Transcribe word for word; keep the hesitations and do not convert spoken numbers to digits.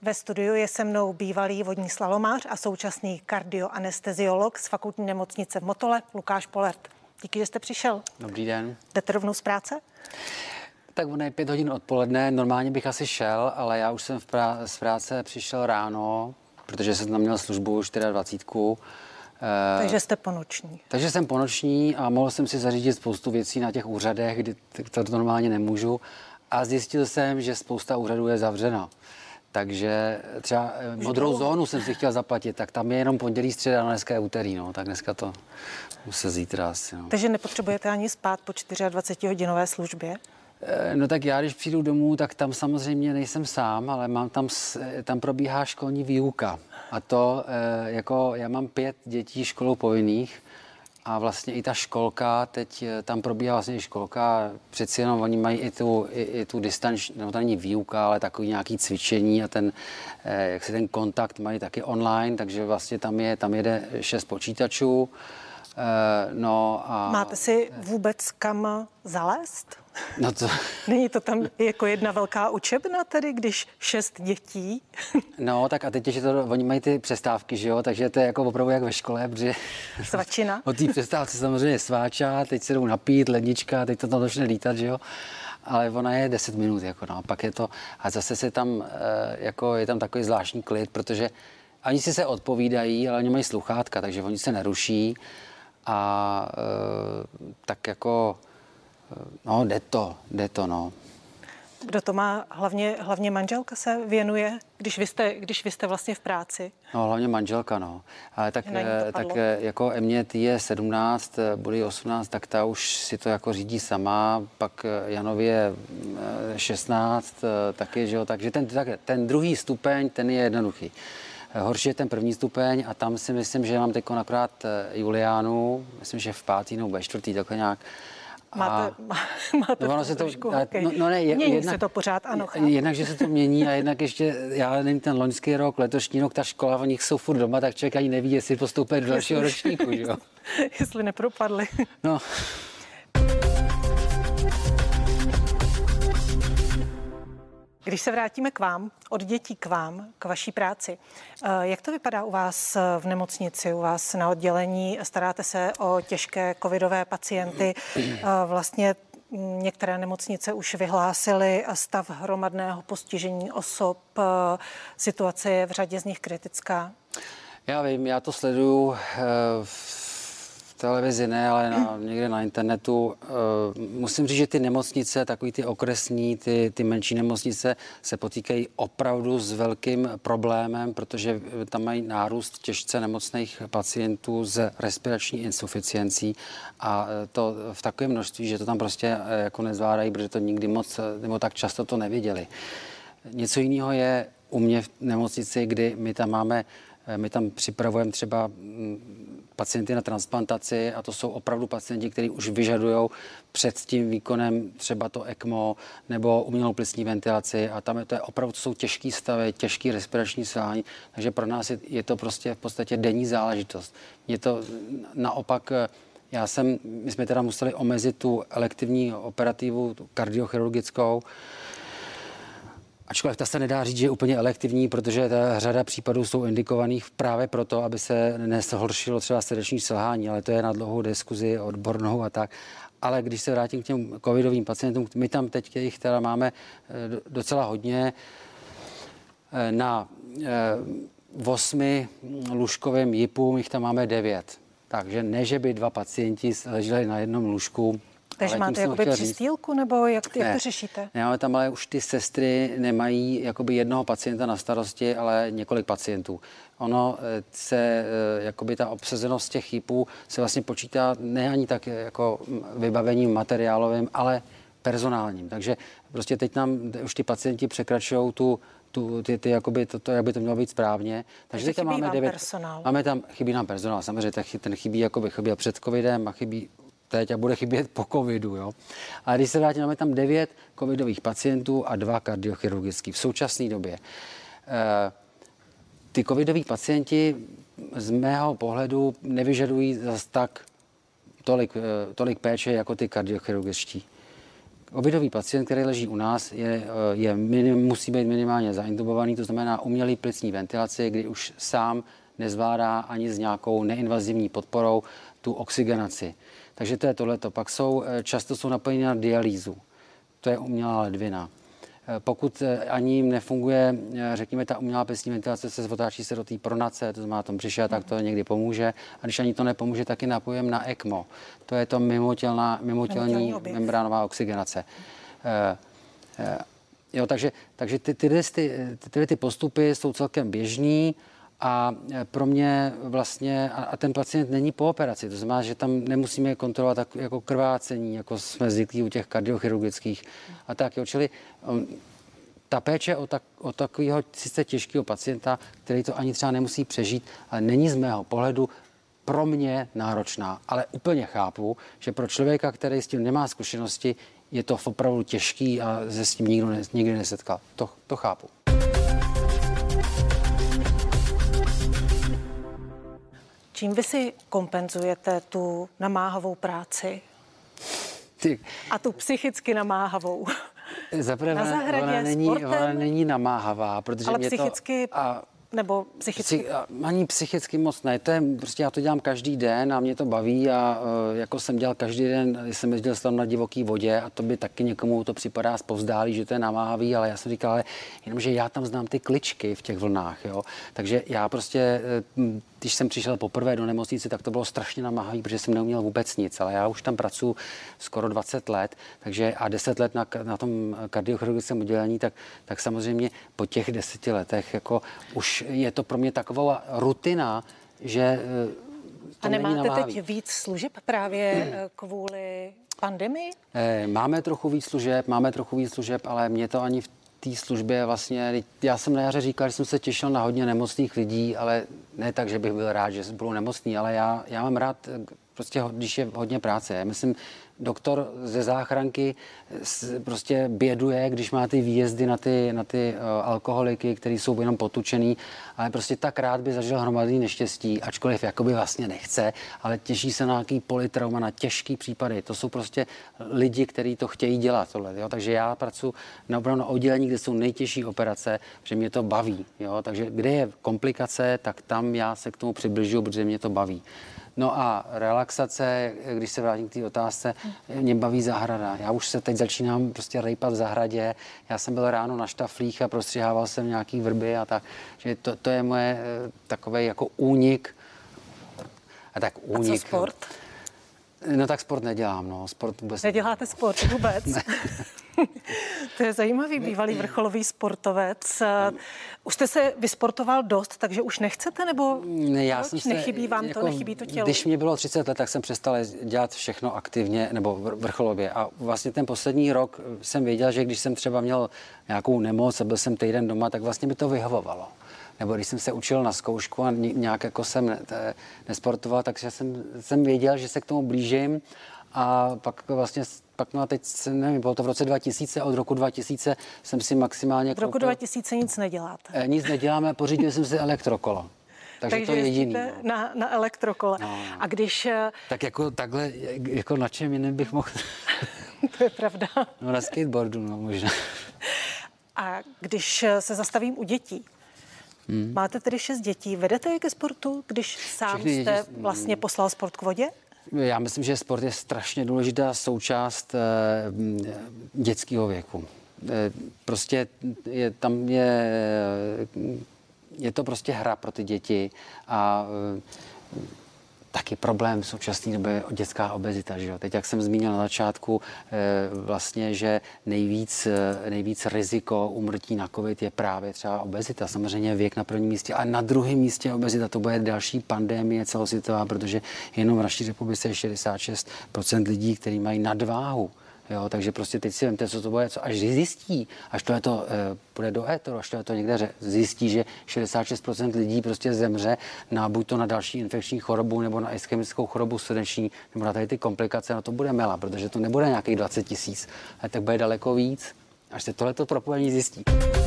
Ve studiu je se mnou bývalý vodní slalomář a současný kardioanesteziolog z fakultní nemocnice v Motole Lukáš Polert. Díky, že jste přišel. Dobrý den. Jdete rovnou z práce? Tak ono je pět hodin odpoledne, normálně bych asi šel, ale já už jsem v prá- z práce přišel ráno, protože jsem tam měl službu dvacet čtyři. Takže jste ponoční. Takže jsem ponoční a mohl jsem si zařídit spoustu věcí na těch úřadech, kdy to normálně nemůžu. A zjistil jsem, že spousta úřadů je zavřena. Takže třeba modrou zónu jsem si chtěl zaplatit, tak tam je jenom pondělí, středa, no dneska je úterý, no, tak dneska to musí zítra asi. No. Takže nepotřebujete ani spát po dvacetičtyřhodinové službě? No tak já, když přijdu domů, tak tam samozřejmě nejsem sám, ale mám tam, tam probíhá školní výuka. A to, jako já mám pět dětí školou povinných a vlastně i ta školka, teď tam probíhá vlastně i školka, přeci jenom oni mají i tu, i, i tu distanční, no to není výuka, ale takový nějaký cvičení a ten, jak si ten kontakt mají taky online, takže vlastně tam je, tam jede šest počítačů. No a... Máte si vůbec kam zalézt? No to... Není to tam jako jedna velká učebna tedy, když šest dětí? No, tak a teď je to, oni mají ty přestávky, že jo, takže to je jako opravdu jak ve škole, protože... Svačina? Od té přestávce samozřejmě sváča, teď se jdou napít, lednička, teď to tam začne lítat, že jo. Ale ona je deset minut, jako no, pak je to... A zase se tam, jako je tam takový zvláštní klid, protože oni si se odpovídají, ale oni mají sluchátka, takže oni se neruší. A e, tak jako, no jde to, jde to, no. Kdo to má? Hlavně, hlavně manželka se věnuje, když vy jste, když vy jste vlastně v práci? No hlavně manželka, no. Ale tak, tak jako Emě, ty je sedmnáct, bude osmnáct, tak ta už si to jako řídí sama, pak Janovi je šestnáct, taky, že jo, takže ten, tak, ten druhý stupeň, ten je jednoduchý. Horší je ten první stupeň a tam si myslím, že mám teď akorát Juliánu, myslím, že v pátý nebo ve čtvrtý, takhle nějak. Máte, a, máte no, to se trošku to, hokej. no, no ne, Mění jednak, se to pořád, ano. Chápu. Jednak, že se to mění a jednak ještě, já nevím, ten loňský rok, letošní rok, ta škola, oni jsou furt doma, tak člověk ani neví, jestli postoupí do dalšího ročníku, jo. Jestli nepropadli. No. Když se vrátíme k vám, od dětí k vám, k vaší práci, jak to vypadá u vás v nemocnici, u vás na oddělení? Staráte se o těžké covidové pacienty. Vlastně některé nemocnice už vyhlásily stav hromadného postižení osob. Situace je v řadě z nich kritická. Já vím, já to sleduju v televizi ne, ale na, někde na internetu. Musím říct, že ty nemocnice, takový ty okresní, ty, ty menší nemocnice se potýkají opravdu s velkým problémem, protože tam mají nárůst těžce nemocných pacientů s respirační insuficiencí a to v takovém množství, že to tam prostě jako nezvládají, protože to nikdy moc, nebo tak často to neviděli. Něco jiného je u mě v nemocnici, kdy my tam máme, my tam připravujeme třeba pacienty na transplantaci a to jsou opravdu pacienti, kteří už vyžadují před tím výkonem třeba to ECMO nebo umělou plicní ventilaci a tam je to je opravdu to jsou těžký stavy, těžký respirační selhání, takže pro nás je, je to prostě v podstatě denní záležitost. Je to naopak, já jsem, my jsme teda museli omezit tu elektivní operativu, tu kardiochirurgickou, ačkoliv ta se nedá říct, že je úplně elektivní, protože ta řada případů jsou indikovaných právě proto, aby se nezhoršilo třeba srdeční selhání, ale to je na dlouhou diskuzi odbornou a tak. Ale když se vrátím k těm covidovým pacientům, my tam teď jich teda máme docela hodně. Na osmi lůžkovém jipu jich tam máme devět. Takže ne, že by dva pacienti leželi na jednom lůžku. Takže máte jakoby přistýlku, nebo jak, jak to řešíte? Ne, ale tam ale už ty sestry nemají jakoby jednoho pacienta na starosti, ale několik pacientů. Ono se, jakoby ta obsazenost těch chýpů se vlastně počítá ne ani tak jako vybavením materiálovým, ale personálním. Takže prostě teď nám už ty pacienti překračují tu, tu ty, ty jakoby to, to, jak by to mělo být správně. Takže teď tam máme devět. Personál. Máme tam, chybí nám personál, samozřejmě ten chybí, jakoby chyběl před covidem a chybí teď a bude chybět po covidu, jo. A když se vrátíme, máme tam devět covidových pacientů a dva kardiochirurgický v současné době. E, ty covidoví pacienti z mého pohledu nevyžadují zas tak tolik, tolik péče jako ty kardiochirurgičtí. Covidový pacient, který leží u nás, je, je minim, musí být minimálně zaintubovaný, to znamená umělý plicní ventilaci, kdy už sám nezvládá ani s nějakou neinvazivní podporou tu oxygenaci. Takže to je tohleto. Pak jsou, často jsou napojeni na dialýzu. To je umělá ledvina. Pokud ani jim nefunguje, řekněme, ta umělá plicní ventilace se otáčí se do té pronace, to znamená tom břiše, tak to někdy pomůže. A když ani to nepomůže, taky napojím na ECMO. To je to mimotělná, mimotělní membránová oxygenace. E, e, jo, takže takže ty, ty, ty, ty, ty postupy jsou celkem běžný. A pro mě vlastně, a ten pacient není po operaci, to znamená, že tam nemusíme kontrolovat tak, jako krvácení, jako jsme zvyklí u těch kardiochirurgických a tak, jo, čili um, ta péče o, tak, o takového sice těžkého pacienta, který to ani třeba nemusí přežít, ale není z mého pohledu pro mě náročná, ale úplně chápu, že pro člověka, který s tím nemá zkušenosti, je to opravdu těžký a se s tím nikdo ne, nikdy nesetkal. To, to chápu. Čím vy si kompenzujete tu namáhavou práci? Ty. A tu psychicky namáhavou? Zaprvé, na zahradě, ona není, ona není namáhavá, protože ale mě psychicky... to... A, nebo psychicky? Psy, ani psychicky moc ne, to je, prostě já to dělám každý den a mě to baví a uh, jako jsem dělal každý den, jsem jezdil tam na divoký vodě a to by taky někomu to připadá zpovzdálí, že to je namáhavý, ale já jsem říkal, ale jenomže já tam znám ty kličky v těch vlnách, jo, takže já prostě, když jsem přišel poprvé do nemocnice, tak to bylo strašně namáhavý, protože jsem neuměl vůbec nic, ale já už tam pracuji skoro dvacet let, takže a deset let na, na tom kardiochirurgickém oddělení, tak, tak samozřejmě po těch deseti letech jako už je to pro mě taková rutina, že to a není nemáte namáhavý. teď víc služeb právě kvůli pandemii? Máme trochu víc služeb, máme trochu víc služeb, ale mě to ani v té službě vlastně, já jsem na jaře říkal, že jsem se těšil na hodně nemocných lidí, ale ne tak, že bych byl rád, že budou nemocný, ale já, já mám rád prostě, když je hodně práce. Já myslím, doktor ze záchranky prostě běduje, když má ty výjezdy na ty, na ty uh, alkoholiky, který jsou jenom potučený, ale prostě tak rád by zažil hromadný neštěstí, ačkoliv jakoby vlastně nechce, ale těší se na nějaký politrauma, na těžký případy. To jsou prostě lidi, kteří to chtějí dělat. Tohle, jo? Takže já pracuji na opravdu na oddělení, kde jsou nejtěžší operace, protože mě to baví. Jo? Takže kde je komplikace, tak tam já se k tomu přibližuju, protože mě to baví. No a relaxace, když se vrátím k té otázce, mě baví zahrada. Já už se teď začínám prostě rejpat v zahradě. Já jsem byl ráno na štaflích a prostřihával jsem nějaký vrby a tak. Že to, to je moje takovej jako únik. A tak únik. A co sport? No tak sport nedělám, no. Sport vůbec Neděláte sport vůbec? Ne. To je zajímavý bývalý vrcholový sportovec. Už jste se vysportoval dost, takže už nechcete, nebo ne, já jsem se, nechybí vám jako, to, nechybí to tělo? Když mě bylo třicet let, tak jsem přestal dělat všechno aktivně nebo vrcholově. A vlastně ten poslední rok jsem věděl, že když jsem třeba měl nějakou nemoc a byl jsem týden doma, tak vlastně mi to vyhovovalo. Nebo když jsem se učil na zkoušku a nějak jako jsem nesportoval, takže jsem, jsem věděl, že se k tomu blížím. A pak vlastně, pak no a teď, nevím, bylo to v roce dva tisíce, od roku dva tisíce jsem si maximálně Od roku koupil, dva tisíce nic neděláte? Eh, nic neděláme, pořídil jsem si elektrokolo. Takže, takže to je jediný. No. Na, na elektrokole. No, no. A když... Tak jako takhle, jako na čem jiném bych mohl... To je pravda. No na skateboardu, no možná. A když se zastavím u dětí, hmm. máte tedy šest dětí, vedete je ke sportu, když sám Všechny jste děti... vlastně poslal sport k vodě? Já myslím, že sport je strašně důležitá součást e, dětského věku. E, prostě je, tam je, je to prostě hra pro ty děti a e, taky problém v současné době dětská obezita. Že jo? Teď, jak jsem zmínil na začátku, e, vlastně, že nejvíc, nejvíc riziko úmrtí na covid je právě třeba obezita. Samozřejmě věk na prvním místě, ale na druhém místě obezita. To bude další pandemie celosvětová, protože jenom v naší republice je šedesát šest procent lidí, kteří mají nadváhu. Jo, takže prostě teď si vemte, co to bude, co až zjistí, až to je to e, půjde do éteru, až to je to někde zjistí, že šedesát šest procent lidí prostě zemře na buď to na další infekční chorobu, nebo na ischemickou chorobu srdeční, nebo na tady ty komplikace, no to bude mela, protože to nebude nějakých dvacet tisíc, ale tak bude daleko víc, až se tohleto propojení zjistí.